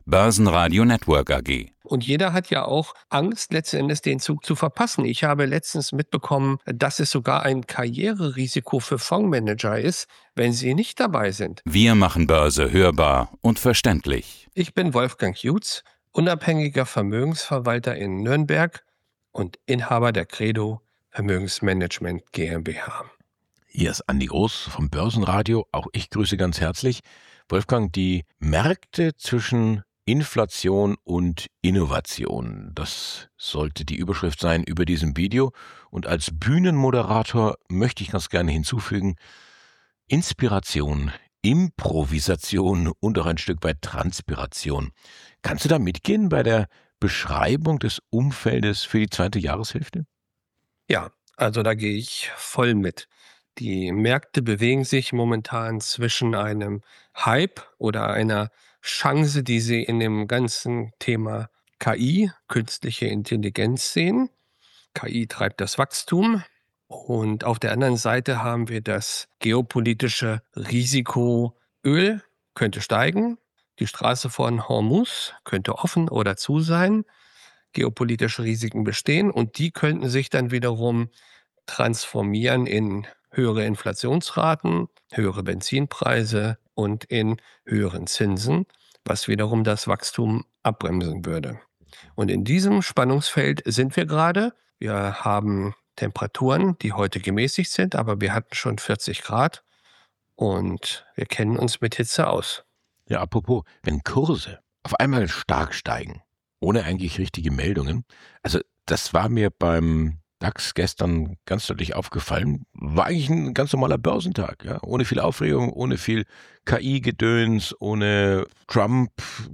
Börsenradio Network AG. Und jeder hat ja auch Angst, letzten Endes den Zug zu verpassen. Ich habe letztens mitbekommen, dass es sogar ein Karriererisiko für Fondsmanager ist, wenn sie nicht dabei sind. Wir machen Börse hörbar und verständlich. Ich bin Wolfgang Jutz, unabhängiger Vermögensverwalter in Nürnberg und Inhaber der Credo Vermögensmanagement GmbH. Hier ist Andi Groß vom Börsenradio. Auch ich grüße ganz herzlich. Wolfgang, die Märkte zwischen Inflation und Innovation, das sollte die Überschrift sein über diesem Video. Und als Bühnenmoderator möchte ich ganz gerne hinzufügen, Inspiration, Improvisation und auch ein Stück weit Transpiration. Kannst du da mitgehen bei der Beschreibung des Umfeldes für die zweite Jahreshälfte? Ja, also da gehe ich voll mit. Die Märkte bewegen sich momentan zwischen einem Hype oder einer Chance, die sie in dem ganzen Thema KI, künstliche Intelligenz sehen. KI treibt das Wachstum. Und auf der anderen Seite haben wir das geopolitische Risiko, Öl könnte steigen, die Straße von Hormuz könnte offen oder zu sein, geopolitische Risiken bestehen und die könnten sich dann wiederum transformieren in höhere Inflationsraten, höhere Benzinpreise und in höheren Zinsen, was wiederum das Wachstum abbremsen würde. Und in diesem Spannungsfeld sind wir gerade. Wir haben Temperaturen, die heute gemäßigt sind, aber wir hatten schon 40 Grad und wir kennen uns mit Hitze aus. Ja, apropos, wenn Kurse auf einmal stark steigen, ohne eigentlich richtige Meldungen, also das war mir beim DAX gestern ganz deutlich aufgefallen, war eigentlich ein ganz normaler Börsentag, ja, ohne viel Aufregung, ohne viel KI-Gedöns, ohne Trump,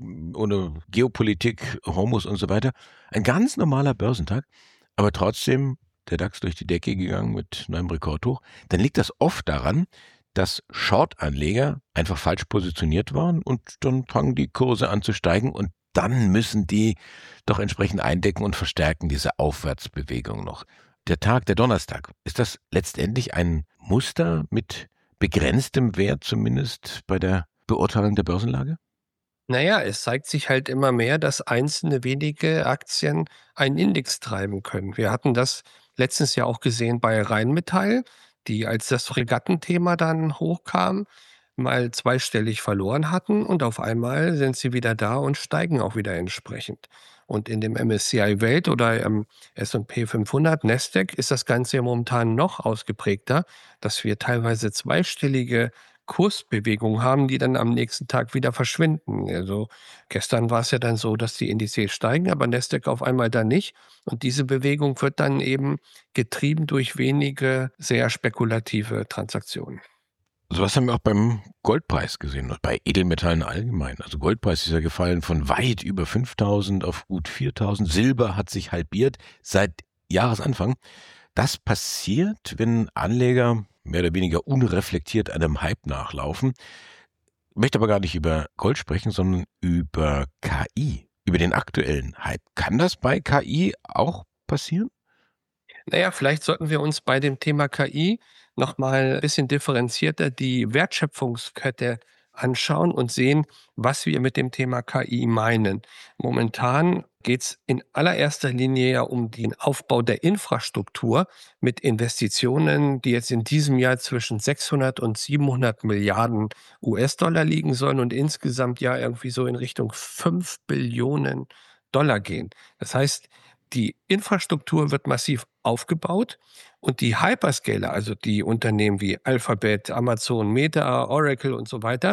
ohne Geopolitik, Hormuz und so weiter. Ein ganz normaler Börsentag, aber trotzdem der DAX durch die Decke gegangen mit neuem Rekordhoch. Dann liegt das oft daran, dass Short-Anleger einfach falsch positioniert waren und dann fangen die Kurse an zu steigen und dann müssen die doch entsprechend eindecken und verstärken diese Aufwärtsbewegung noch. Der Tag, der Donnerstag, ist das letztendlich ein Muster mit begrenztem Wert zumindest bei der Beurteilung der Börsenlage? Naja, es zeigt sich halt immer mehr, dass einzelne wenige Aktien einen Index treiben können. Wir hatten das letztens ja auch gesehen bei Rheinmetall, die, als das Fregattenthema dann hochkam, mal zweistellig verloren hatten und auf einmal sind sie wieder da und steigen auch wieder entsprechend. Und in dem MSCI Welt oder S&P 500, Nasdaq, ist das Ganze ja momentan noch ausgeprägter, dass wir teilweise zweistellige Kursbewegungen haben, die dann am nächsten Tag wieder verschwinden. Also gestern war es ja dann so, dass die Indizes steigen, aber Nasdaq auf einmal dann nicht. Und diese Bewegung wird dann eben getrieben durch wenige sehr spekulative Transaktionen. Sowas haben wir auch beim Goldpreis gesehen und bei Edelmetallen allgemein. Also Goldpreis ist ja gefallen von weit über 5.000 auf gut 4.000. Silber hat sich halbiert seit Jahresanfang. Das passiert, wenn Anleger mehr oder weniger unreflektiert einem Hype nachlaufen. Ich möchte aber gar nicht über Gold sprechen, sondern über KI, über den aktuellen Hype. Kann das bei KI auch passieren? Naja, vielleicht sollten wir uns bei dem Thema KI nochmal ein bisschen differenzierter die Wertschöpfungskette anschauen und sehen, was wir mit dem Thema KI meinen. Momentan geht es in allererster Linie ja um den Aufbau der Infrastruktur mit Investitionen, die jetzt in diesem Jahr zwischen 600 und 700 Milliarden US-Dollar liegen sollen und insgesamt ja irgendwie so in Richtung 5 Billionen Dollar gehen. Das heißt, die Infrastruktur wird massiv aufgebaut und die Hyperscaler, also die Unternehmen wie Alphabet, Amazon, Meta, Oracle und so weiter,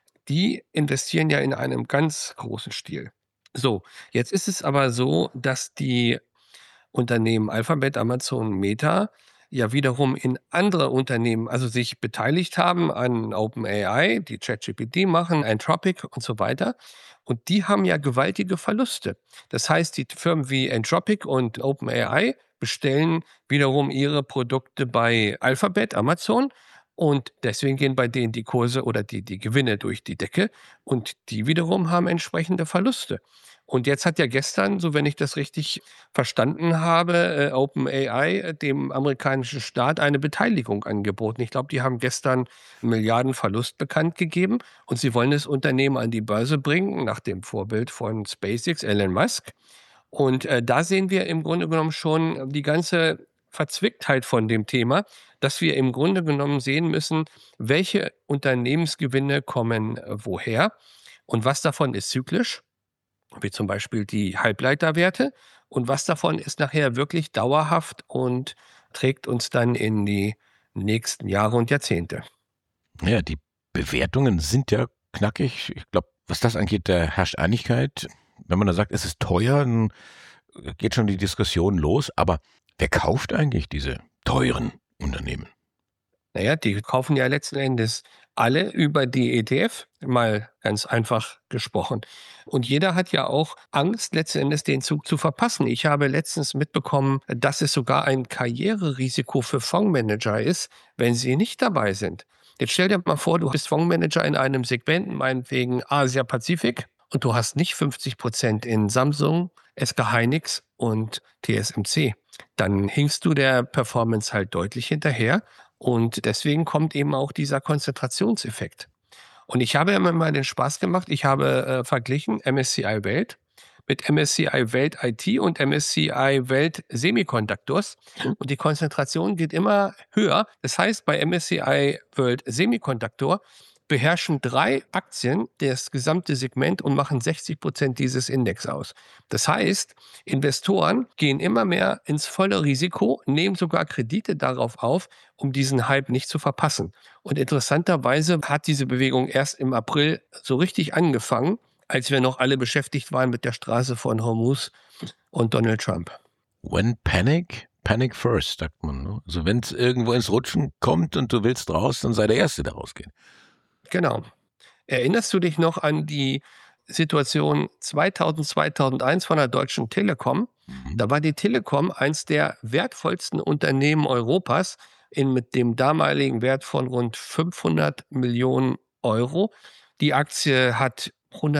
die investieren ja in einem ganz großen Stil. So, jetzt ist es aber so, dass die Unternehmen Alphabet, Amazon, Meta ja wiederum in andere Unternehmen, also sich beteiligt haben an OpenAI, die ChatGPT machen, Anthropic und so weiter. Und die haben ja gewaltige Verluste. Das heißt, die Firmen wie Anthropic und OpenAI bestellen wiederum ihre Produkte bei Alphabet, Amazon Und deswegen gehen bei denen die Kurse oder die Gewinne durch die Decke und die wiederum haben entsprechende Verluste. Und jetzt hat ja gestern, so wenn ich das richtig verstanden habe, OpenAI dem amerikanischen Staat eine Beteiligung angeboten. Ich glaube, die haben gestern einen Milliardenverlust bekannt gegeben und sie wollen das Unternehmen an die Börse bringen, nach dem Vorbild von SpaceX, Elon Musk. Und da sehen wir im Grunde genommen schon die ganze Verzwicktheit von dem Thema, dass wir im Grunde genommen sehen müssen, welche Unternehmensgewinne kommen woher und was davon ist zyklisch, wie zum Beispiel die Halbleiterwerte, und was davon ist nachher wirklich dauerhaft und trägt uns dann in die nächsten Jahre und Jahrzehnte. Ja, die Bewertungen sind ja knackig. Ich glaube, was das angeht, da herrscht Einigkeit. Wenn man da sagt, es ist teuer, dann geht schon die Diskussion los. Aber wer kauft eigentlich diese teuren Unternehmen? Naja, die kaufen ja letzten Endes alle über die ETF, mal ganz einfach gesprochen. Und jeder hat ja auch Angst, letzten Endes den Zug zu verpassen. Ich habe letztens mitbekommen, dass es sogar ein Karriererisiko für Fondsmanager ist, wenn sie nicht dabei sind. Jetzt stell dir mal vor, du bist Fondsmanager in einem Segment, meinetwegen Asia-Pazifik, und du hast nicht 50% in Samsung, SK Hynix und TSMC. Dann hinkst du der Performance halt deutlich hinterher. Und deswegen kommt eben auch dieser Konzentrationseffekt. Und ich habe immer mal den Spaß gemacht, ich habe verglichen MSCI Welt mit MSCI Welt IT und MSCI Welt Semiconductors. Und die Konzentration geht immer höher. Das heißt, bei MSCI World Semiconductor beherrschen 3 Aktien das gesamte Segment und machen 60% dieses Index aus. Das heißt, Investoren gehen immer mehr ins volle Risiko, nehmen sogar Kredite darauf auf, um diesen Hype nicht zu verpassen. Und interessanterweise hat diese Bewegung erst im April so richtig angefangen, als wir noch alle beschäftigt waren mit der Straße von Hormuz und Donald Trump. When panic, panic first, sagt man. Ne? Also wenn es irgendwo ins Rutschen kommt und du willst raus, dann sei der Erste, der rausgeht. Genau. Erinnerst du dich noch an die Situation 2000, 2001 von der Deutschen Telekom? Da war die Telekom eins der wertvollsten Unternehmen Europas mit dem damaligen Wert von rund 500 Millionen Euro. Die Aktie hat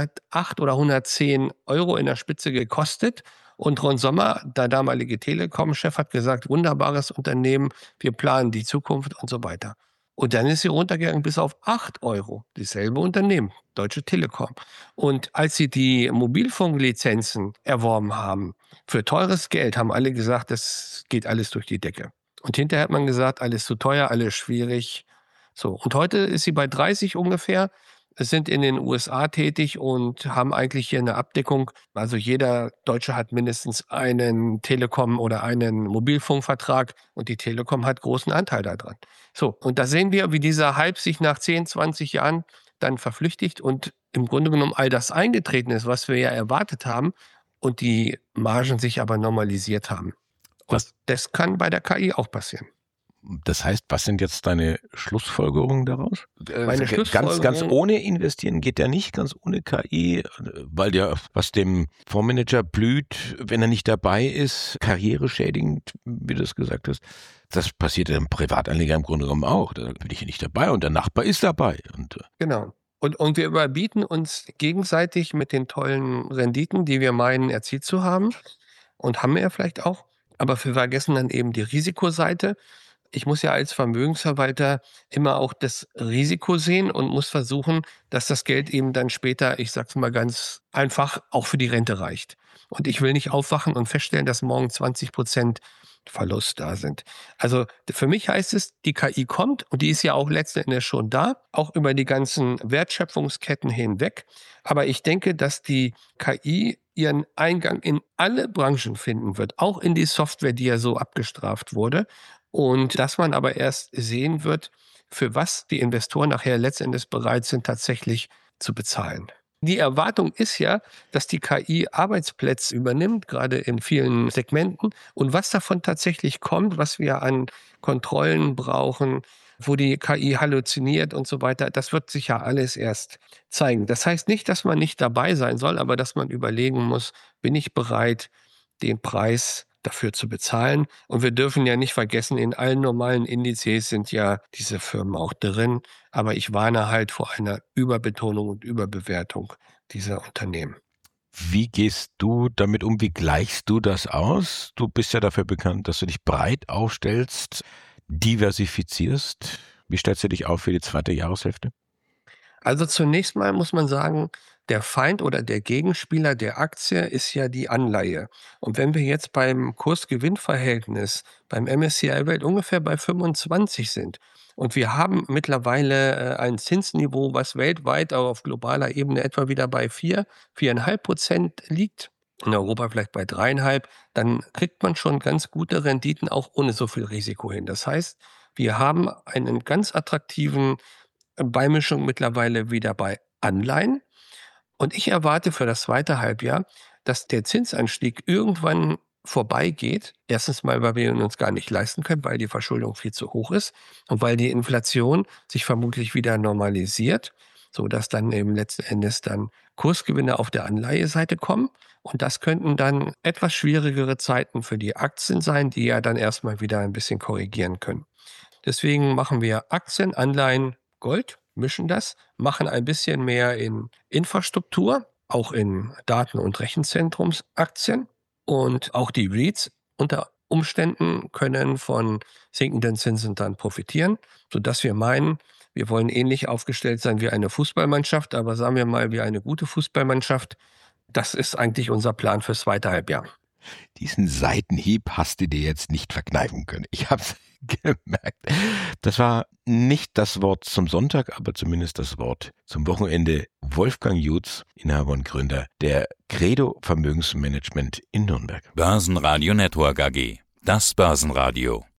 108 oder 110 Euro in der Spitze gekostet. Und Ron Sommer, der damalige Telekom-Chef, hat gesagt, wunderbares Unternehmen, wir planen die Zukunft und so weiter. Und dann ist sie runtergegangen bis auf 8 Euro. Dasselbe Unternehmen, Deutsche Telekom. Und als sie die Mobilfunklizenzen erworben haben, für teures Geld, haben alle gesagt, das geht alles durch die Decke. Und hinterher hat man gesagt, alles zu teuer, alles schwierig. So. Und heute ist sie bei 30 ungefähr, sind in den USA tätig und haben eigentlich hier eine Abdeckung. Also jeder Deutsche hat mindestens einen Telekom- oder einen Mobilfunkvertrag und die Telekom hat großen Anteil daran. So, und da sehen wir, wie dieser Hype sich nach 10, 20 Jahren dann verflüchtigt und im Grunde genommen all das eingetreten ist, was wir ja erwartet haben und die Margen sich aber normalisiert haben. Und das kann bei der KI auch passieren. Das heißt, was sind jetzt deine Schlussfolgerungen daraus? Meine Schlussfolgerung, ganz ohne investieren geht ja nicht, ganz ohne KI, weil ja, was dem Fondsmanager blüht, wenn er nicht dabei ist, karriereschädigend, wie du es gesagt hast. Das passiert dem Privatanleger im Grunde genommen auch. Da bin ich ja nicht dabei und der Nachbar ist dabei. Genau. Und wir überbieten uns gegenseitig mit den tollen Renditen, die wir meinen, erzielt zu haben. Und haben wir ja vielleicht auch. Aber wir vergessen dann eben die Risikoseite. Ich muss ja als Vermögensverwalter immer auch das Risiko sehen und muss versuchen, dass das Geld eben dann später, ich sag's mal ganz einfach, auch für die Rente reicht. Und ich will nicht aufwachen und feststellen, dass morgen 20% Verlust da sind. Also für mich heißt es, die KI kommt und die ist ja auch letzten Endes schon da, auch über die ganzen Wertschöpfungsketten hinweg. Aber ich denke, dass die KI ihren Eingang in alle Branchen finden wird, auch in die Software, die ja so abgestraft wurde. Und dass man aber erst sehen wird, für was die Investoren nachher letztendlich bereit sind, tatsächlich zu bezahlen. Die Erwartung ist ja, dass die KI Arbeitsplätze übernimmt, gerade in vielen Segmenten. Und was davon tatsächlich kommt, was wir an Kontrollen brauchen, wo die KI halluziniert und so weiter, das wird sich ja alles erst zeigen. Das heißt nicht, dass man nicht dabei sein soll, aber dass man überlegen muss, bin ich bereit, den Preis dafür zu bezahlen. Und wir dürfen ja nicht vergessen, in allen normalen Indizes sind ja diese Firmen auch drin. Aber ich warne halt vor einer Überbetonung und Überbewertung dieser Unternehmen. Wie gehst du damit um? Wie gleichst du das aus? Du bist ja dafür bekannt, dass du dich breit aufstellst, diversifizierst. Wie stellst du dich auf für die zweite Jahreshälfte? Also zunächst mal muss man sagen, der Feind oder der Gegenspieler der Aktie ist ja die Anleihe. Und wenn wir jetzt beim Kurs-Gewinn-Verhältnis beim MSCI Welt ungefähr bei 25 sind und wir haben mittlerweile ein Zinsniveau, was weltweit auch auf globaler Ebene etwa wieder bei 4,5% liegt, in Europa vielleicht bei 3,5, dann kriegt man schon ganz gute Renditen auch ohne so viel Risiko hin. Das heißt, wir haben einen ganz attraktiven Beimischung mittlerweile wieder bei Anleihen. Und ich erwarte für das zweite Halbjahr, dass der Zinsanstieg irgendwann vorbeigeht. Erstens mal, weil wir ihn uns gar nicht leisten können, weil die Verschuldung viel zu hoch ist und weil die Inflation sich vermutlich wieder normalisiert, sodass dann eben letzten Endes dann Kursgewinne auf der Anleiheseite kommen. Und das könnten dann etwas schwierigere Zeiten für die Aktien sein, die ja dann erstmal wieder ein bisschen korrigieren können. Deswegen machen wir Aktien, Anleihen, Gold, mischen das, machen ein bisschen mehr in Infrastruktur, auch in Daten- und Rechenzentrumsaktien. Und auch die REITs unter Umständen können von sinkenden Zinsen dann profitieren, sodass wir meinen, wir wollen ähnlich aufgestellt sein wie eine Fußballmannschaft, aber sagen wir mal wie eine gute Fußballmannschaft. Das ist eigentlich unser Plan fürs zweite Halbjahr. Diesen Seitenhieb hast du dir jetzt nicht verkneifen können. Ich habe es gemerkt. Das war nicht das Wort zum Sonntag, aber zumindest das Wort zum Wochenende. Wolfgang Jutz, Inhaber und Gründer der Credo Vermögensmanagement in Nürnberg. Börsenradio Network AG. Das Börsenradio.